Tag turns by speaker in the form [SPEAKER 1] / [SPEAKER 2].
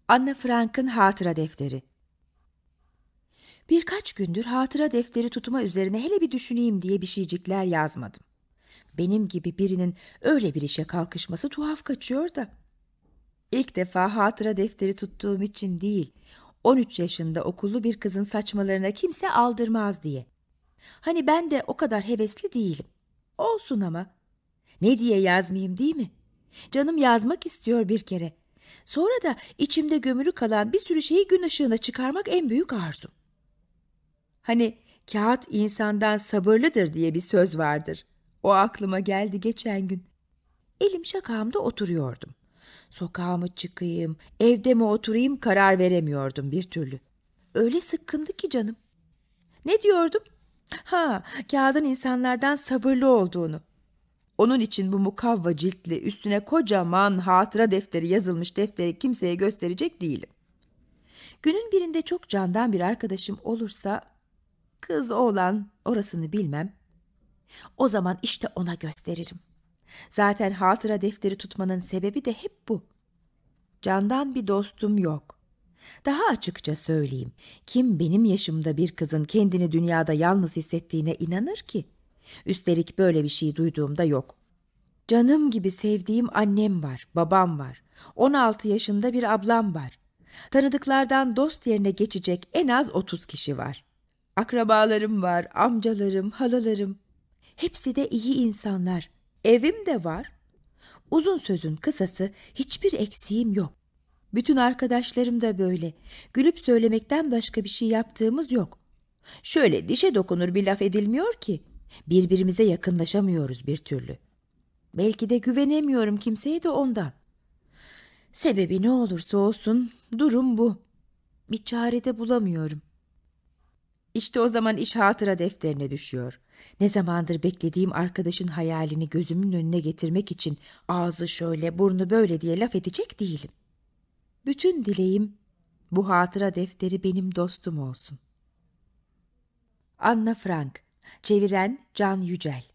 [SPEAKER 1] Anne Frank'ın hatıra defteri. Birkaç gündür hatıra defteri tutma üzerine hele bir düşüneyim diye bir şeycikler yazmadım. Benim gibi birinin öyle bir işe kalkışması tuhaf kaçıyor da. İlk defa hatıra defteri tuttuğum için değil, 13 yaşında okullu bir kızın saçmalarına kimse aldırmaz diye. Hani ben de o kadar hevesli değilim. Olsun ama. Ne diye yazmayayım, değil mi? Canım yazmak istiyor bir kere. Sonra da içimde gömülü kalan bir sürü şeyi gün ışığına çıkarmak en büyük arzum. Hani kağıt insandan sabırlıdır diye bir söz vardır. O aklıma geldi geçen gün. Elim şakağımda oturuyordum. Sokağa mı çıkayım, evde mi oturayım karar veremiyordum bir türlü. Öyle sıkkındı ki canım. Ne diyordum? Kağıdın insanlardan sabırlı olduğunu. Onun için bu mukavva ciltli, üstüne kocaman hatıra defteri yazılmış defteri kimseye gösterecek değilim. Günün birinde çok candan bir arkadaşım olursa, kız oğlan orasını bilmem, o zaman işte ona gösteririm. Zaten hatıra defteri tutmanın sebebi de hep bu. Candan bir dostum yok. Daha açıkça söyleyeyim, kim benim yaşımda bir kızın kendini dünyada yalnız hissettiğine inanır ki? Üstelik böyle bir şey duyduğumda yok. Canım gibi sevdiğim annem var, babam var. 16 yaşında bir ablam var. Tanıdıklardan dost yerine geçecek en az 30 kişi var. Akrabalarım var, amcalarım, halalarım. Hepsi de iyi insanlar. Evim de var. Uzun sözün kısası, hiçbir eksiğim yok. Bütün arkadaşlarım da böyle. Gülüp söylemekten başka bir şey yaptığımız yok. Şöyle dişe dokunur bir laf edilmiyor ki. Birbirimize yakınlaşamıyoruz bir türlü. Belki de güvenemiyorum kimseye de ondan. Sebebi ne olursa olsun durum bu. Bir çare de bulamıyorum. İşte o zaman iş hatıra defterine düşüyor. Ne zamandır beklediğim arkadaşın hayalini gözümün önüne getirmek için ağzı şöyle, burnu böyle diye laf edecek değilim. Bütün dileğim bu hatıra defteri benim dostum olsun. Anna Frank, çeviren Can Yücel.